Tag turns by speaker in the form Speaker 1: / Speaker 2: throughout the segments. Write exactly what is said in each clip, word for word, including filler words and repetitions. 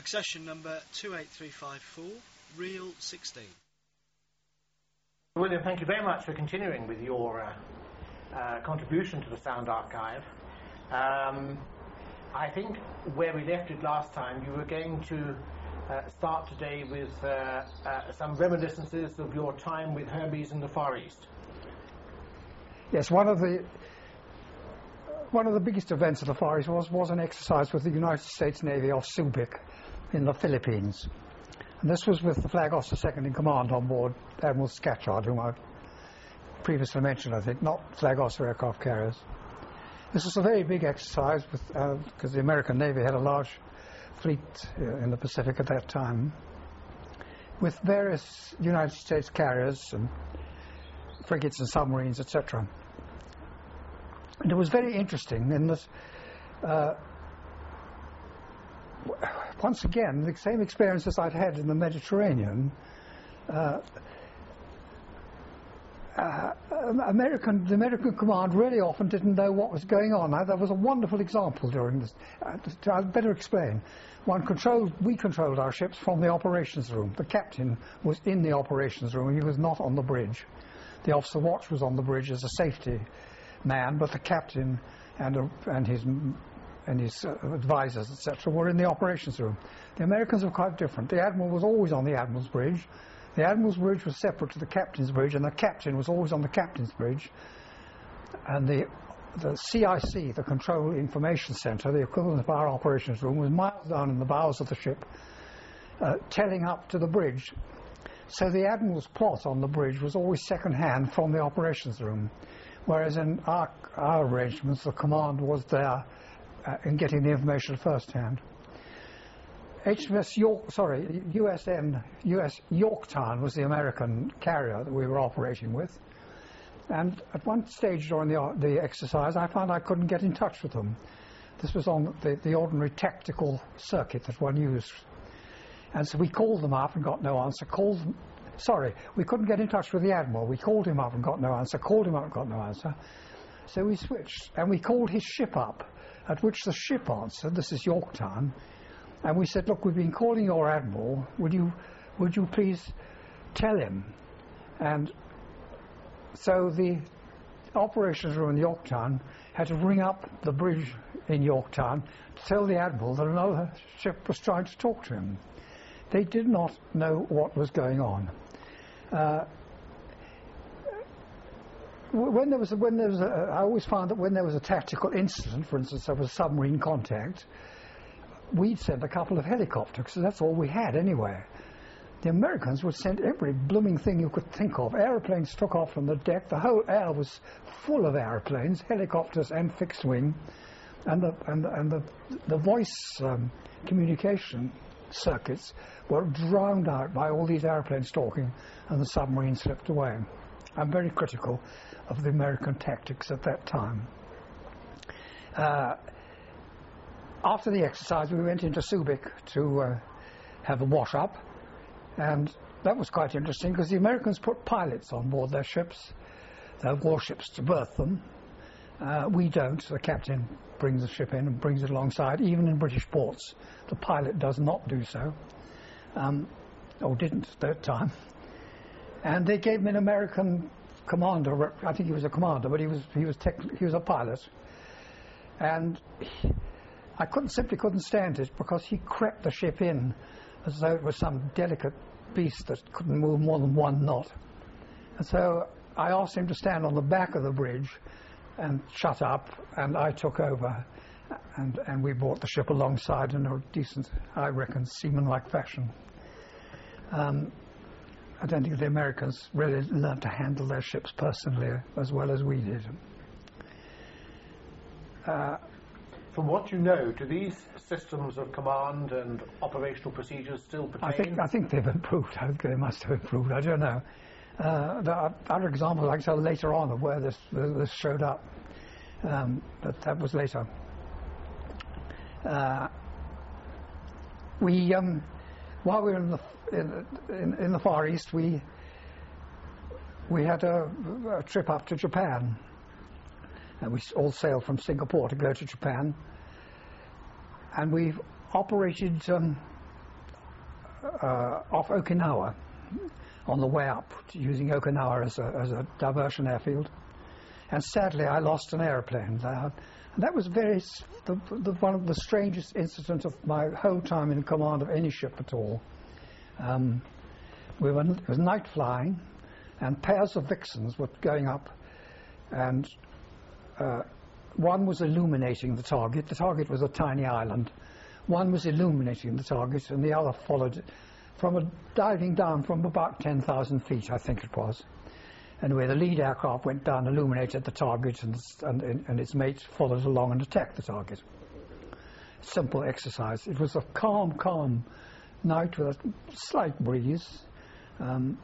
Speaker 1: Succession number two eight three five four, reel sixteen.
Speaker 2: William, thank you very much for continuing with your uh, uh, contribution to the Sound Archive. Um, I think where we left it last time, you were going to uh, start today with uh, uh, some reminiscences of your time with Hermes in the Far East.
Speaker 3: Yes, one of the one of the biggest events of the Far East was, was an exercise with the United States Navy off Subic in the Philippines. And this was with the Flag Officer Second in Command on board, Admiral Scatchard, whom I previously mentioned, I think, not Flag Officer aircraft carriers. This was a very big exercise with, uh, because the American Navy had a large fleet uh, in the Pacific at that time, with various United States carriers and frigates and submarines, et cetera. And it was very interesting in this. Uh, once again, the same experiences I'd had in the Mediterranean. Uh, uh, American, the American command really often didn't know what was going on. Now, there was a wonderful example during this. Uh, I'd better explain. One controlled, we controlled our ships from the operations room. The captain was in the operations room. He was not on the bridge. The officer watch was on the bridge as a safety man, but the captain and uh, and his and his uh, advisors, et cetera, were in the operations room. The Americans were quite different. The admiral was always on the admiral's bridge. The admiral's bridge was separate to the captain's bridge, and the captain was always on the captain's bridge. And the the C I C, the Control Information Center, the equivalent of our operations room, was miles down in the bows of the ship, uh, telling up to the bridge. So the admiral's plot on the bridge was always second-hand from the operations room, whereas in our, our arrangements, the command was there uh, in getting the information first-hand. H M S York, sorry, U S N, U S Yorktown was the American carrier that we were operating with. And at one stage during the, the exercise, I found I couldn't get in touch with them. This was on the, the ordinary tactical circuit that one used. And so we called them up and got no answer. Called them, sorry, we couldn't get in touch with the admiral. We called him up and got no answer. Called him up and got no answer. So we switched and we called his ship up, at which the ship answered. This is Yorktown. And we said, look, we've been calling your admiral. Would you, would you please tell him? And so the operations room in Yorktown had to ring up the bridge in Yorktown to tell the admiral that another ship was trying to talk to him. They did not know what was going on. Uh, when there was, a, when there was, a, I always found that when there was a tactical incident, for instance, there was submarine contact, we'd send a couple of helicopters, because that's all we had anyway. The Americans would send every blooming thing you could think of. Aeroplanes took off from the deck. The whole air was full of aeroplanes, helicopters and fixed wing, and the and the, and the, the voice um, communication circuits were drowned out by all these airplanes talking, and the submarine slipped away. I'm very critical of the American tactics at that time. Uh, after the exercise, we went into Subic to uh, have a wash-up, and that was quite interesting because the Americans put pilots on board their ships, their warships, to berth them. Uh, we don't. The captain brings the ship in and brings it alongside. Even in British ports, the pilot does not do so, um, or didn't at that time. And they gave him an American commander. I think he was a commander, but he was he was tech, he was a pilot. And he, I couldn't simply couldn't stand it because he crept the ship in as though it was some delicate beast that couldn't move more than one knot. And so I asked him to stand on the back of the bridge and shut up, and I took over, and, and we brought the ship alongside in a decent, I reckon, seaman-like fashion. Um, I don't think the Americans really learned to handle their ships personally as well as we did. Uh,
Speaker 2: From what you know, do these systems of command and operational procedures still pertain?
Speaker 3: I think, I think they've improved. I think they must have improved. I don't know. Uh, there are other examples, like so later on, of where this this showed up, um, but that was later. Uh, we, um, while we were in the in, in, in the Far East, we we had a, a trip up to Japan, and we all sailed from Singapore to go to Japan, and we operated um, uh, off Okinawa on the way up, using Okinawa as a, as a diversion airfield. And sadly, I lost an aeroplane there. And that was very the, the, one of the strangest incidents of my whole time in command of any ship at all. Um, we were, it was night flying, and pairs of Vixens were going up, and uh, one was illuminating the target. The target was a tiny island. One was illuminating the target, and the other followed from a diving down from about ten thousand feet, I think it was. Anyway, the lead aircraft went down, illuminated the target, and, and, and its mate followed along and attacked the target. Simple exercise. It was a calm, calm night with a slight breeze. Um,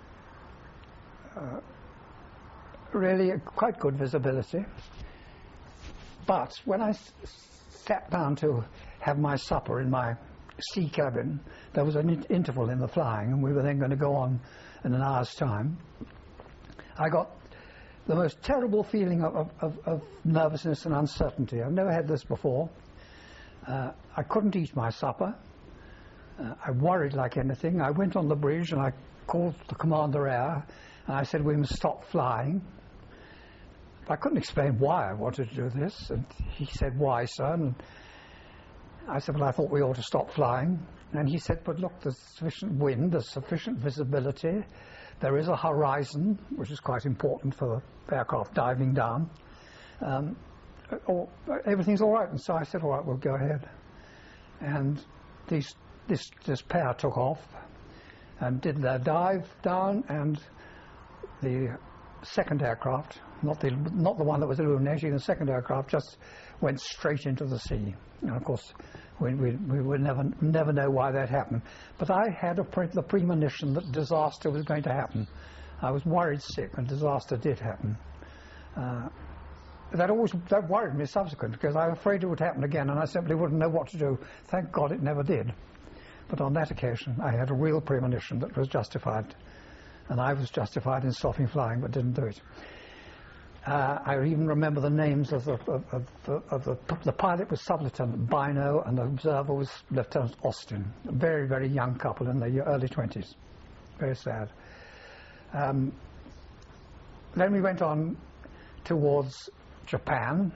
Speaker 3: uh, really a quite good visibility. But when I s sat down to have my supper in my sea cabin, there was an in interval in the flying, and we were then going to go on in an hour's time. I got the most terrible feeling of, of, of nervousness and uncertainty. I've never had this before. Uh, I couldn't eat my supper. Uh, I worried like anything. I went on the bridge and I called the Commander Air, and I said, we must stop flying. I couldn't explain why I wanted to do this, and he said, why, sir? And I said, well, I thought we ought to stop flying. And he said, but look, there's sufficient wind, there's sufficient visibility. There is a horizon, which is quite important for the aircraft diving down. Um, or, everything's all right. And so I said, all right, we'll go ahead. And these, this, this pair took off and did their dive down, and the second aircraft, not the, not the one that was illuminating, the second aircraft just went straight into the sea. And of course, we, we, we would never, never know why that happened. But I had a pre the premonition that disaster was going to happen. I was worried sick, and disaster did happen. Uh, that always that worried me subsequently, because I was afraid it would happen again, and I simply wouldn't know what to do. Thank God it never did. But on that occasion, I had a real premonition that was justified, and I was justified in stopping flying, but didn't do it. Uh, I even remember the names of the, of, of, of, of the, the pilot was Sub-Lieutenant Bino, and the observer was Lieutenant Austin. A very, very young couple in their early twenties. Very sad. Um, then we went on towards Japan,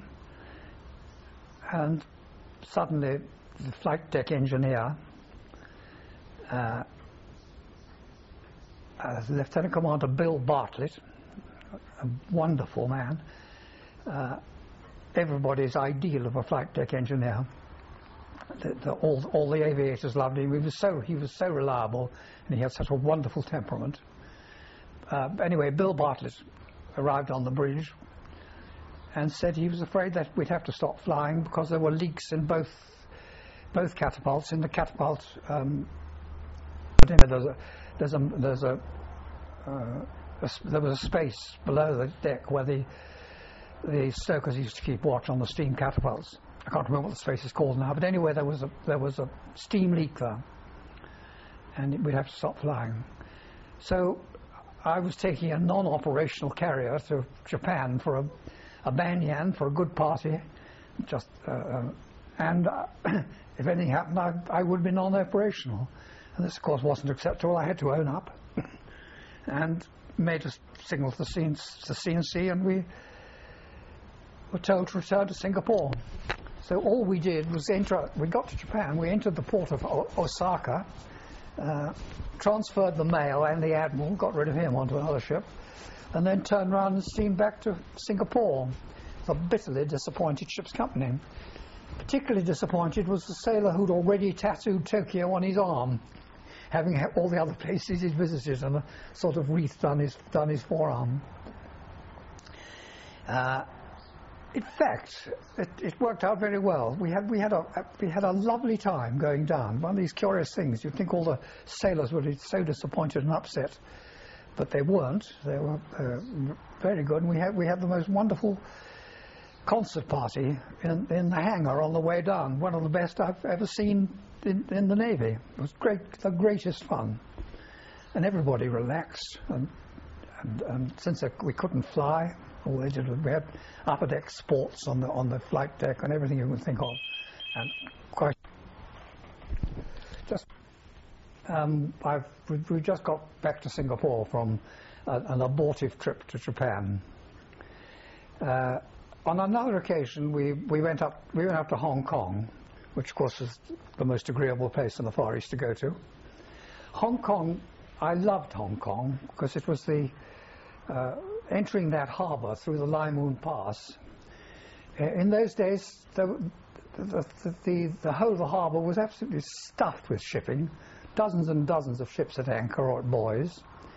Speaker 3: and suddenly the flight deck engineer, uh, uh, Lieutenant Commander Bill Bartlett, a wonderful man, uh, everybody's ideal of a flight deck engineer. The, the, all, all the aviators loved him. He was so he was so reliable, and he had such a wonderful temperament. Uh, anyway, Bill Bartlett arrived on the bridge and said he was afraid that we'd have to stop flying because there were leaks in both both catapults. In the catapult, um, there's a there's a there's a uh, there was a space below the deck where the the stokers used to keep watch on the steam catapults. I can't remember what the space is called now, but anyway, there was a there was a steam leak there, and we'd have to stop flying. So I was taking a non-operational carrier to Japan for a, a banyan for a good party, just uh, uh, and uh, if anything happened, I, I would have been non-operational, and this, of course, wasn't acceptable. I had to own up, and made a signal to the C N C, and we were told to return to Singapore. So all we did was enter, we got to Japan, we entered the port of o Osaka, uh, transferred the mail and the admiral, got rid of him onto another ship, and then turned around and steamed back to Singapore. A bitterly disappointed ship's company. Particularly disappointed was the sailor who'd already tattooed Tokyo on his arm, having ha all the other places he'd visited, and a sort of wreath down his, down his forearm. Uh, in fact, it, it worked out very well. We had, we, had a, a, we had a lovely time going down. One of these curious things, you'd think all the sailors would be so disappointed and upset, but they weren't. They were uh, very good, and we had, we had the most wonderful concert party in, in the hangar on the way down. One of the best I've ever seen in, in the Navy. It was great, the greatest fun, and everybody relaxed. And, and, and since we couldn't fly, all they did was we had upper deck sports on the on the flight deck and everything you can think of, and quite just um, I've, we, we just got back to Singapore from a, an abortive trip to Japan. Uh, on another occasion, we, we went up we went up to Hong Kong, which of course is the most agreeable place in the Far East to go to. Hong Kong, I loved Hong Kong because it was the uh, entering that harbour through the Lai Moon Pass. Uh, in those days, the the, the, the, the whole of the harbour was absolutely stuffed with shipping, dozens and dozens of ships at anchor or at buoys,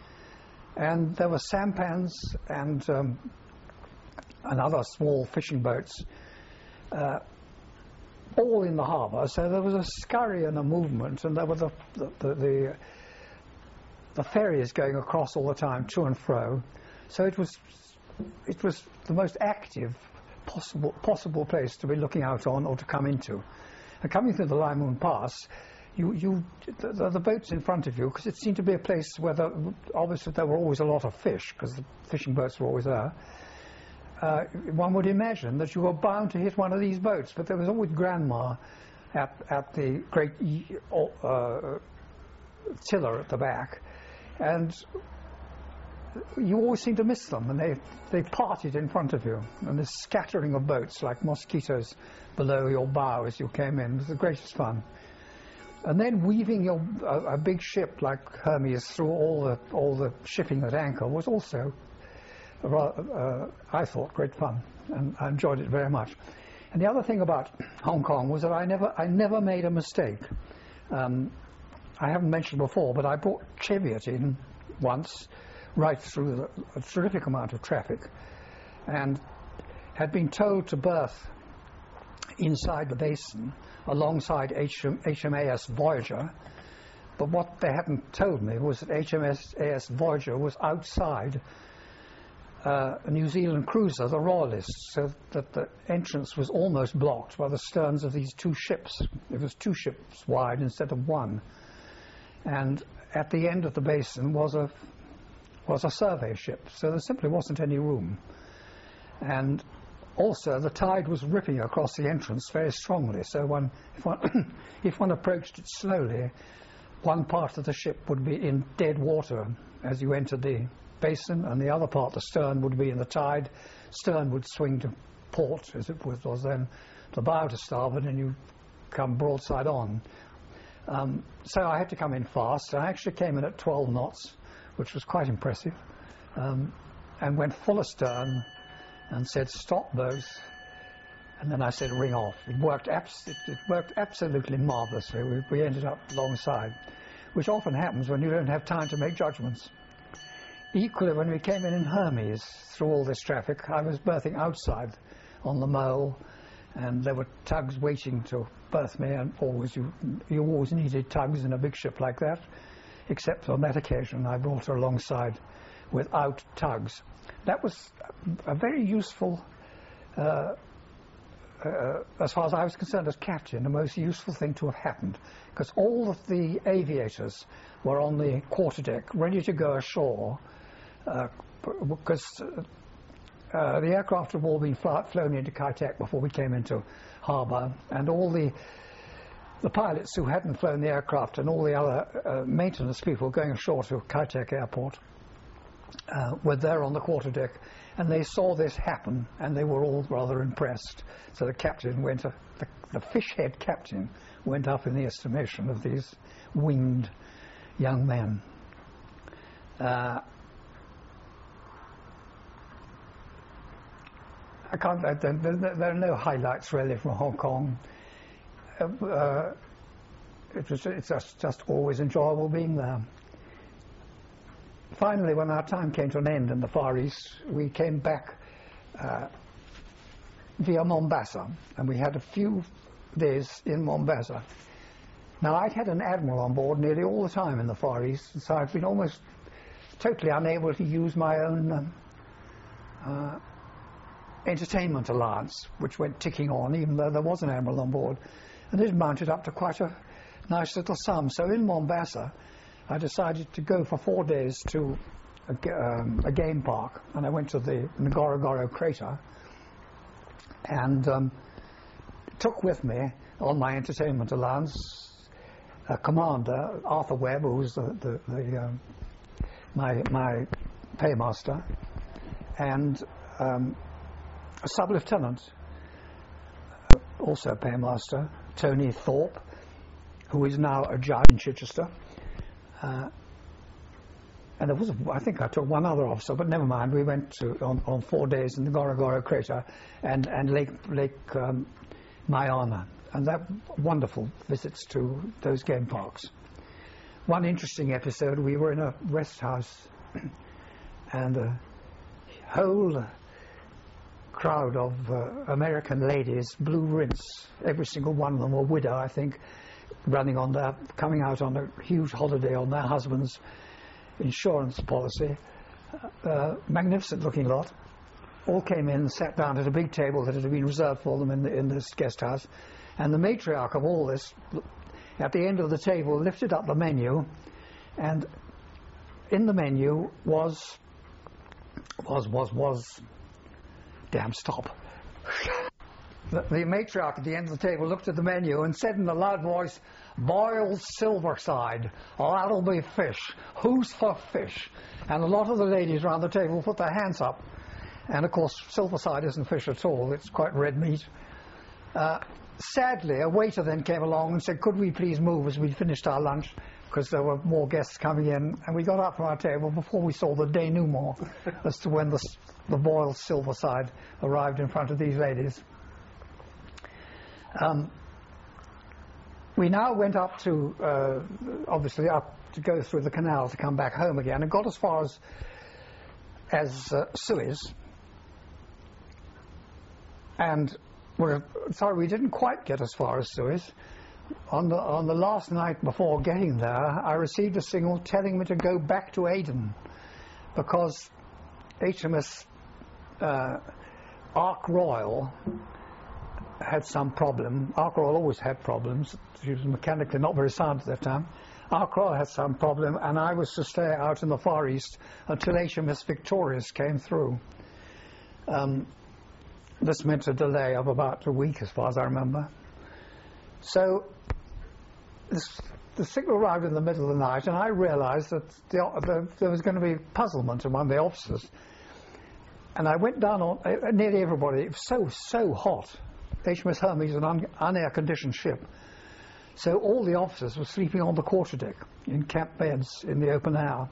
Speaker 3: and there were sampans and um, and other small fishing boats, uh, all in the harbour. So there was a scurry and a movement, and there were the the, the the the ferries going across all the time, to and fro. So it was it was the most active possible possible place to be looking out on or to come into. And coming through the Lai Moon Pass, you you the, the boats in front of you, because it seemed to be a place where the, obviously there were always a lot of fish, because the fishing boats were always there. Uh, one would imagine that you were bound to hit one of these boats, but there was always Grandma at, at the great uh, tiller at the back, and you always seemed to miss them, and they, they parted in front of you, and this scattering of boats like mosquitoes below your bow as you came in was the greatest fun. And then weaving your, a, a big ship like Hermes through all the, all the shipping at anchor was also Uh, I thought great fun, and I enjoyed it very much. And the other thing about Hong Kong was that I never, I never made a mistake. Um, I haven't mentioned before, but I brought Cheviot in once, right through the, a terrific amount of traffic, and had been told to berth inside the basin alongside H M A S Voyager. But what they hadn't told me was that H M A S Voyager was outside Uh, a New Zealand cruiser, the Royalist, so that the entrance was almost blocked by the sterns of these two ships. It was two ships wide instead of one. And at the end of the basin was a was a survey ship, so there simply wasn't any room. And also the tide was ripping across the entrance very strongly, so one, if one if one approached it slowly, one part of the ship would be in dead water as you entered the basin, and the other part, the stern, would be in the tide. Stern would swing to port, as it was, was then, the bow to starboard, and you come broadside on. Um, so I had to come in fast. I actually came in at twelve knots, which was quite impressive, um, and went full astern and said, "Stop both." And then I said, "Ring off." It worked, abs it, it worked absolutely marvellously. We, we ended up alongside, which often happens when you don't have time to make judgments. Equally, when we came in in Hermes, through all this traffic, I was berthing outside on the mole, and there were tugs waiting to berth me, and always you, you always needed tugs in a big ship like that, except on that occasion I brought her alongside without tugs. That was a very useful, uh, uh, as far as I was concerned as captain, the most useful thing to have happened, because all of the aviators were on the quarterdeck, ready to go ashore, Uh, because uh, uh, the aircraft had all been fly flown into Kai Tak before we came into harbour, and all the the pilots who hadn't flown the aircraft and all the other uh, maintenance people going ashore to Kai Tak Airport uh, were there on the quarterdeck, and they saw this happen, and they were all rather impressed. So the captain went, uh, the, the fish-head captain went up in the estimation of these winged young men. Uh, I can't, uh, there, there are no highlights really from Hong Kong. Uh, uh, it was, it's just, just always enjoyable being there. Finally, when our time came to an end in the Far East, we came back uh, via Mombasa, and we had a few days in Mombasa. Now, I'd had an admiral on board nearly all the time in the Far East, and so I'd been almost totally unable to use my own um, uh, entertainment allowance, which went ticking on, even though there was an admiral on board, and it mounted up to quite a nice little sum. So in Mombasa, I decided to go for four days to a, um, a game park, and I went to the Ngorongoro crater, and um, took with me on my entertainment allowance a commander, Arthur Webb, who was the, the, the um, my my paymaster, and um, a sub-lieutenant, also a paymaster, Tony Thorpe, who is now a judge in Chichester. Uh, and there was, a, I think I took one other officer, but never mind. We went to, on, on four days in the Gorogoro crater and, and Lake, Lake um, Mayana, and that wonderful visits to those game parks. One interesting episode, we were in a rest house and a whole crowd of uh, American ladies, blue rinse, every single one of them a widow, I think, running on their, coming out on a huge holiday on their husband's insurance policy. Uh, magnificent looking lot. All came in and sat down at a big table that had been reserved for them in, the, in this guest house. And the matriarch of all this, at the end of the table, lifted up the menu, and in the menu was, was, was, was, damn stop. The, the matriarch at the end of the table looked at the menu and said in a loud voice, "Boiled silverside, oh, that'll be fish. Who's for fish?" And a lot of the ladies around the table put their hands up. And of course, silverside isn't fish at all, it's quite red meat. Uh, sadly, a waiter then came along and said, "Could we please move as we'd finished our lunch?" Because there were more guests coming in. And we got up from our table before we saw the denouement as to when the, the boiled silverside arrived in front of these ladies. Um, we now went up to, uh, obviously up to go through the canal to come back home again, and got as far as, as uh, Suez. And, we're, sorry, we didn't quite get as far as Suez. On the, on the last night before getting there, I received a signal telling me to go back to Aden, because H M S uh, Ark Royal had some problem. Ark Royal always had problems. She was mechanically not very sound at that time. Ark Royal had some problem, and I was to stay out in the Far East until H M S Victorious came through. Um, this meant a delay of about a week, as far as I remember. So this, the signal arrived in the middle of the night, and I realized that the, the, there was going to be puzzlement among the officers. And I went down on uh, nearly everybody. It was so, so hot. H M S Hermes is an un, un-air-conditioned ship. So all the officers were sleeping on the quarterdeck in camp beds in the open air.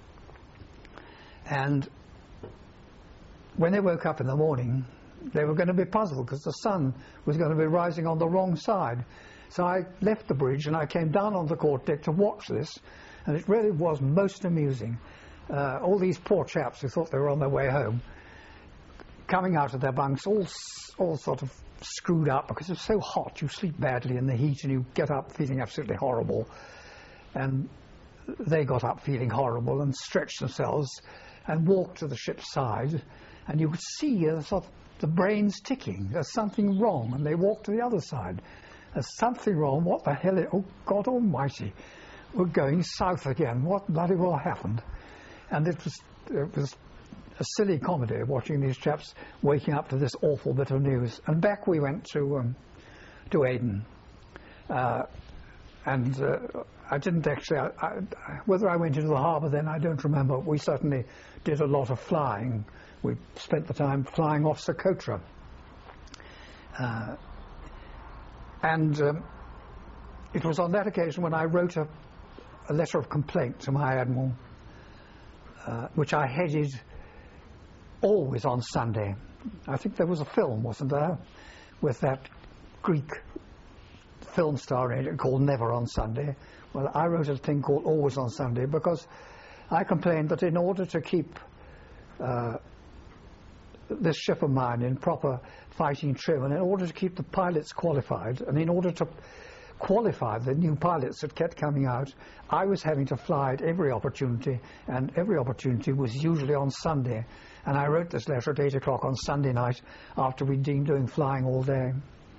Speaker 3: And when they woke up in the morning, they were going to be puzzled because the sun was going to be rising on the wrong side. So I left the bridge and I came down on the quarterdeck to watch this, and it really was most amusing. Uh, all these poor chaps who thought they were on their way home, coming out of their bunks, all all sort of screwed up because it's so hot. You sleep badly in the heat and you get up feeling absolutely horrible. And they got up feeling horrible and stretched themselves and walked to the ship's side, and you could see uh, sort of the brains ticking. There's something wrong, and they walked to the other side. There's something wrong. What the hell? Is, oh, God Almighty! We're going south again. What bloody well happened? And it was it was a silly comedy watching these chaps waking up to this awful bit of news. And back we went to um, to Aden, uh, and uh, I didn't actually. I, I, whether I went into the harbour then, I don't remember. We certainly did a lot of flying. We spent the time flying off Socotra. Uh, and um, it was on that occasion when I wrote a, a letter of complaint to my Admiral, uh, which I headed always on Sunday. I think there was a film, wasn't there, with that Greek film star in it called Never on Sunday. Well, I wrote a thing called Always on Sunday because I complained that in order to keep uh, this ship of mine in proper fighting trim, and in order to keep the pilots qualified, and in order to qualify the new pilots that kept coming out, I was having to fly at every opportunity, and every opportunity was usually on Sunday. And I wrote this letter at eight o'clock on Sunday night after we'd been doing flying all day.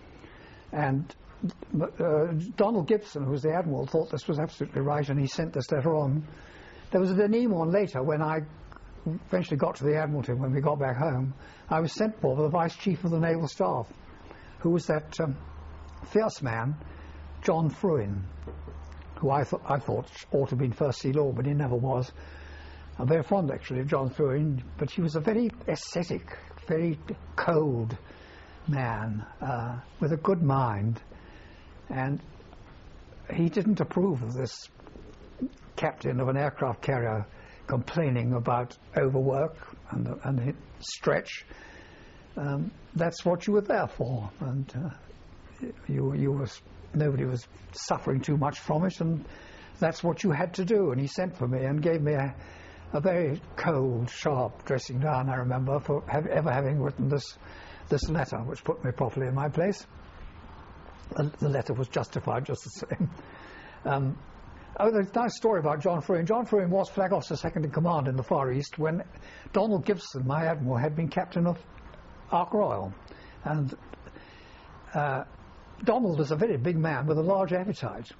Speaker 3: And uh, Donald Gibson, who was the Admiral, thought this was absolutely right, and he sent this letter on. There was a denouement later when I eventually got to the Admiralty when we got back home. I was sent for by the Vice Chief of the Naval Staff, who was that um, fierce man, John Fruin. who I, th I thought ought to have been First Sea Lord, but he never was. I'm very fond, actually, of John Fruin, but he was a very ascetic, very cold man uh, with a good mind, and he didn't approve of this captain of an aircraft carrier complaining about overwork and, and stretch. Um, that's what you were there for, and uh, you, you was, nobody was suffering too much from it, and that's what you had to do. And he sent for me and gave me a, a very cold, sharp dressing down, I remember, for have, ever having written this this letter, which put me properly in my place. The, the letter was justified just the same. Um, oh, there's a nice story about John Fruin. John Fruin was Flag Officer Second in Command in the Far East when Donald Gibson, my admiral, had been captain of Ark Royal. And uh, Donald was a very big man with a large appetite.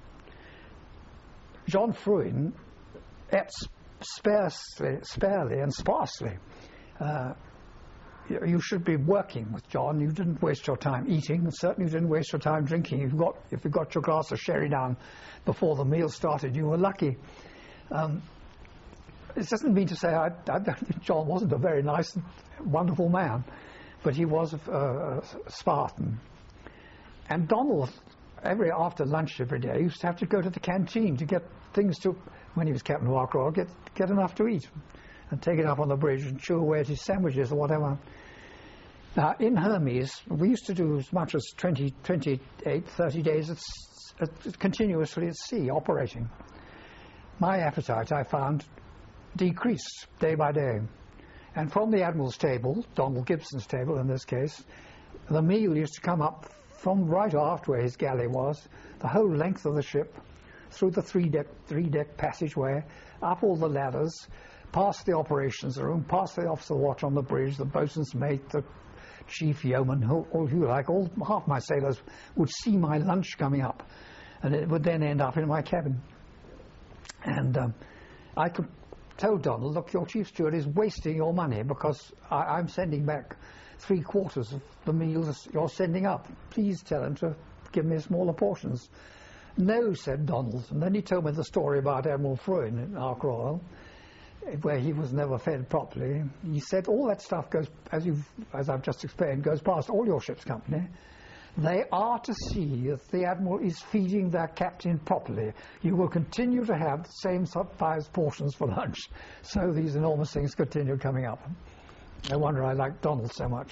Speaker 3: John Fruin ate sparsely, sparely and sparsely. Uh, you, you should be working with John. You didn't waste your time eating, and certainly you didn't waste your time drinking. If you got, if you got your glass of sherry down before the meal started, you were lucky. Um, it doesn't mean to say I, I don't think John wasn't a very nice, wonderful man, but he was a, a Spartan. And Donald, every after lunch every day, used to have to go to the canteen to get things to, when he was captain of Ark Royal, get get enough to eat, and take it up on the bridge and chew away at his sandwiches or whatever. Now, in Hermes, we used to do as much as twenty, twenty-eight, thirty days at, at, continuously at sea, operating. My appetite, I found, decreased day by day. And from the Admiral's table, Donald Gibson's table in this case, the meal used to come up from right aft where his galley was, the whole length of the ship, through the three-deck three-deck passageway, up all the ladders, past the operations room, past the officer watch on the bridge, the boatswain's mate, the chief yeoman, all, all you like, all half my sailors would see my lunch coming up, and it would then end up in my cabin. And um, I could tell Donald, look, your chief steward is wasting your money because I, I'm sending back three quarters of the meals you're sending up. Please tell him to give me smaller portions. No, said Donald. And then he told me the story about Admiral Fruin in Ark Royal, where he was never fed properly. He said all that stuff goes, as you've, as I've just explained, goes past all your ship's company. They are to see if the Admiral is feeding their captain properly. You will continue to have the same five portions for lunch. So these enormous things continue coming up. No wonder I like Donald so much.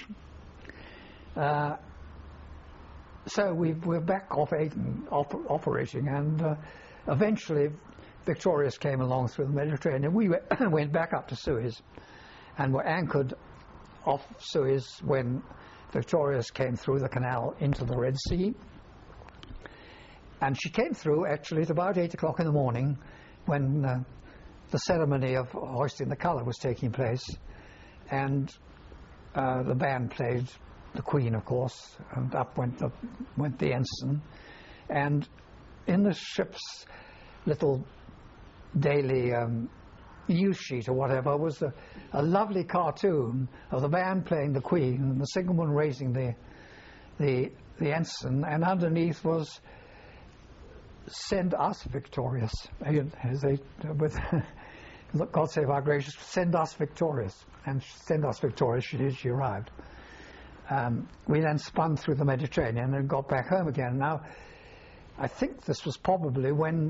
Speaker 3: Uh, so we, we're back off Aden op operating, and uh, eventually Victorious came along through the Mediterranean. We went back up to Suez and were anchored off Suez when Victorious came through the canal into the Red Sea. And she came through actually at about eight o'clock in the morning when uh, the ceremony of hoisting the colour was taking place. And uh, the band played the Queen, of course, and up went the, went the ensign. And in the ship's little daily um, news sheet or whatever was a, a lovely cartoon of the band playing the Queen and the signalman raising the, the, the ensign, and underneath was "Send us victorious." As they, with God save our gracious, send us victorious. And send us victorious, she did, she arrived. Um, we then spun through the Mediterranean and got back home again. Now, I think this was probably when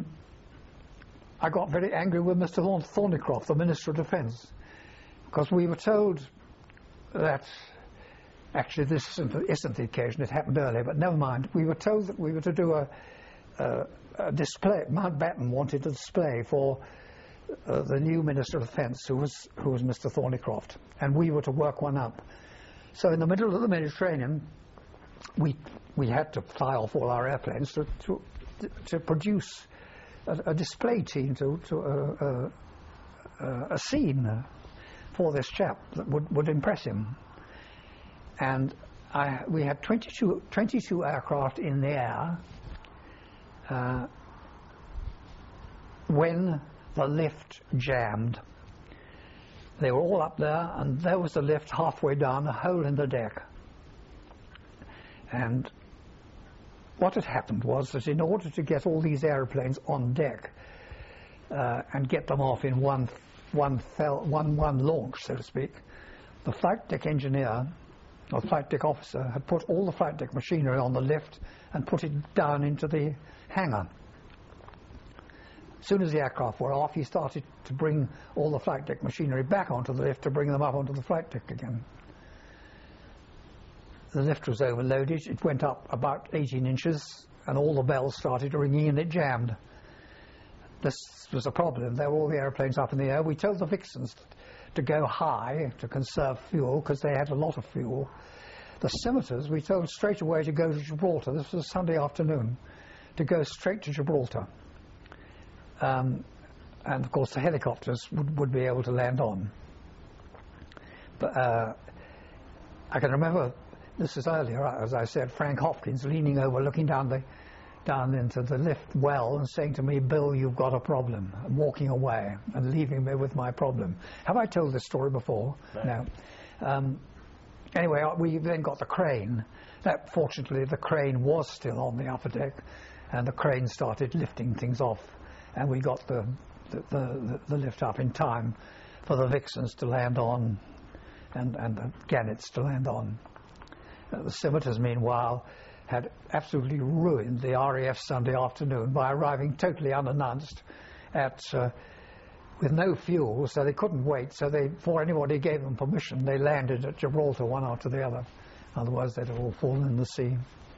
Speaker 3: I got very angry with Mister Thornycroft, the Minister of Defence, because we were told that, actually this isn't, isn't the occasion, it happened earlier, but never mind. We were told that we were to do a, a, a display. Mountbatten wanted a display for Uh, the new Minister of Defence, who was who was Mister Thornycroft, and we were to work one up. So in the middle of the Mediterranean, we we had to fly off all our airplanes to to, to produce a, a display team to to uh, uh, uh, a scene for this chap that would would impress him. And I we had twenty-two, twenty-two aircraft in the air uh, when the lift jammed. They were all up there, and there was the lift halfway down, a hole in the deck. And what had happened was that in order to get all these aeroplanes on deck uh, and get them off in one, one, fell, one, one launch, so to speak, the flight deck engineer or the flight deck officer had put all the flight deck machinery on the lift and put it down into the hangar. As soon as the aircraft were off, he started to bring all the flight deck machinery back onto the lift to bring them up onto the flight deck again. The lift was overloaded. It went up about eighteen inches, and all the bells started ringing, and it jammed. This was a problem. There were all the airplanes up in the air. We told the Vixens to go high to conserve fuel because they had a lot of fuel. The Scimitars, we told straight away to go to Gibraltar. This was a Sunday afternoon, to go straight to Gibraltar. Um, and of course the helicopters would, would be able to land on. But uh, I can remember, this is earlier, as I said, Frank Hopkins leaning over, looking down the down into the lift well and saying to me, "Bill, you've got a problem," and walking away and leaving me with my problem. Have I told this story before? No. no. Um, anyway, we then got the crane. That, fortunately, the crane was still on the upper deck, and the crane started lifting things off, and we got the the, the, the lift up in time for the Vixens to land on and, and the Gannets to land on. Uh, the Scimitars, meanwhile, had absolutely ruined the R A F Sunday afternoon by arriving totally unannounced at uh, with no fuel, so they couldn't wait. So they, before anybody gave them permission, they landed at Gibraltar one after the other. Otherwise, they'd all fallen in the sea.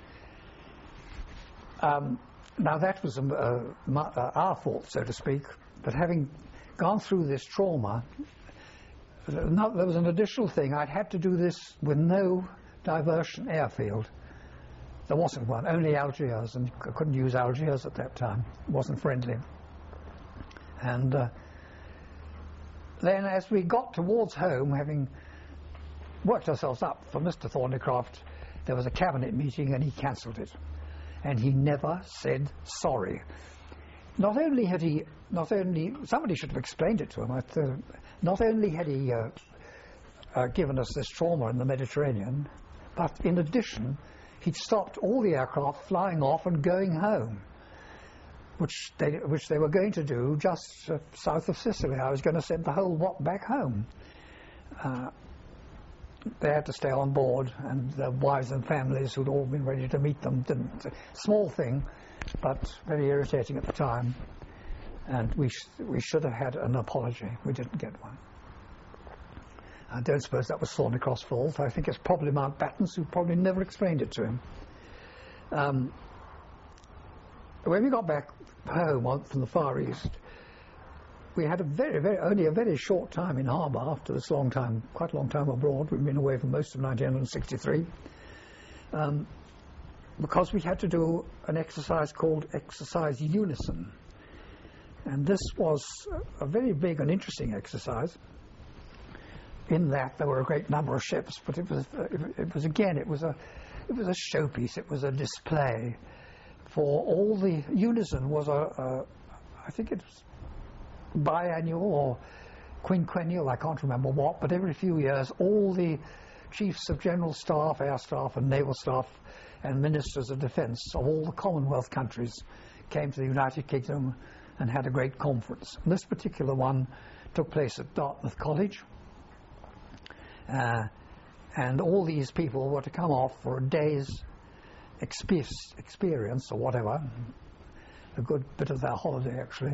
Speaker 3: Um, now that was um, uh, my, uh, our fault, so to speak. But having gone through this trauma, no, there was an additional thing. I'd had to do this with no diversion airfield. There wasn't one, only Algiers, and I couldn't use Algiers at that time. It wasn't friendly. And uh, then as we got towards home, having worked ourselves up for Mister Thornycroft, there was a cabinet meeting and he cancelled it. And he never said sorry. Not only had he, not only, somebody should have explained it to him, I th- not only had he uh, uh, given us this trauma in the Mediterranean, but in addition, he'd stopped all the aircraft flying off and going home, which they, which they were going to do just uh, south of Sicily. I was going to send the whole lot back home. Uh, they had to stay on board, and their wives and families who'd all been ready to meet them didn't. Small thing, but very irritating at the time. And we, sh- we should have had an apology. We didn't get one. I don't suppose that was Thornycroft's fault. I think it's probably Mountbatten's, who probably never explained it to him. Um, when we got back home on, from the Far East, we had a very, very, only a very short time in harbour after this long time, quite a long time abroad. We've been away for most of nineteen sixty-three. Um, because we had to do an exercise called Exercise Unison. And this was a very big and interesting exercise. In that there were a great number of ships, but it was, it was again, it was a, it was a showpiece. It was a display for all the Unison was a, a I think it was biannual or quinquennial, I can't remember what, but every few years all the chiefs of general staff, air staff and naval staff and ministers of defence of all the Commonwealth countries came to the United Kingdom and had a great conference. And this particular one took place at Dartmouth College. Uh, and all these people were to come off for a day's expe- experience or whatever, a good bit of their holiday actually.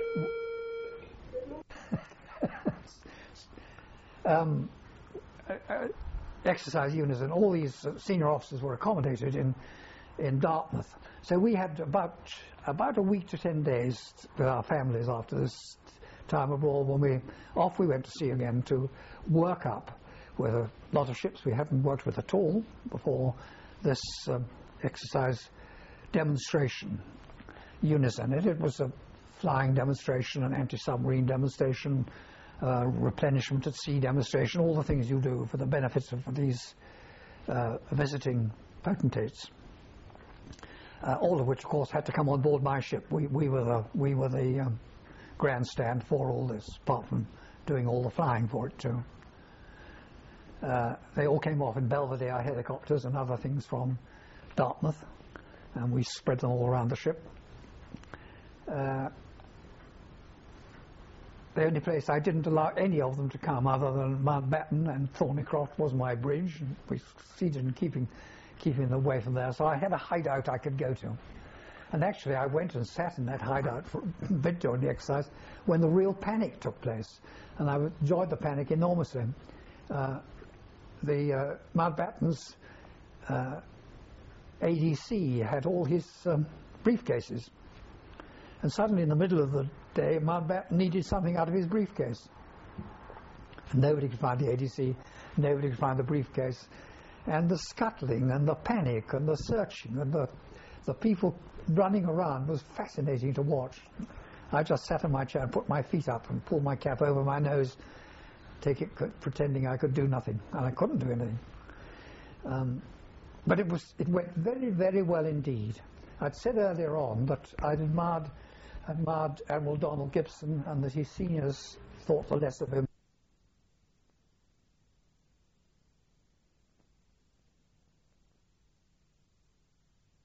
Speaker 3: um, uh, uh, exercise Unison. All these uh, senior officers were accommodated in in Dartmouth. So we had about about a week to ten days with our families after this time abroad. When we off we went to sea again to work up with a lot of ships we hadn't worked with at all before this uh, exercise demonstration, Unison. It, it was a flying demonstration, an anti-submarine demonstration, uh, replenishment at sea demonstration, all the things you do for the benefits of these uh, visiting potentates. Uh, all of which, of course, had to come on board my ship. We, we were the, we were the um, grandstand for all this, apart from doing all the flying for it too. Uh, they all came off in Belvedere helicopters and other things from Dartmouth, and we spread them all around the ship. Uh, the only place I didn't allow any of them to come other than Mountbatten and Thornycroft was my bridge, and we succeeded in keeping, keeping them away from there. So I had a hideout I could go to. And actually I went and sat in that hideout for a bit during the exercise when the real panic took place. And I enjoyed the panic enormously. Uh, the uh, Mountbatten's uh, A D C had all his um, briefcases. And suddenly in the middle of the day, Mountbatten needed something out of his briefcase. And nobody could find the A D C, nobody could find the briefcase. And the scuttling and the panic and the searching and the, the people running around was fascinating to watch. I just sat in my chair and put my feet up and pulled my cap over my nose, take it, pretending I could do nothing, and I couldn't do anything. Um, but it was, it went very, very well indeed. I'd said earlier on that I'd admired, admired Admiral Donald Gibson, and that his seniors thought the less of him.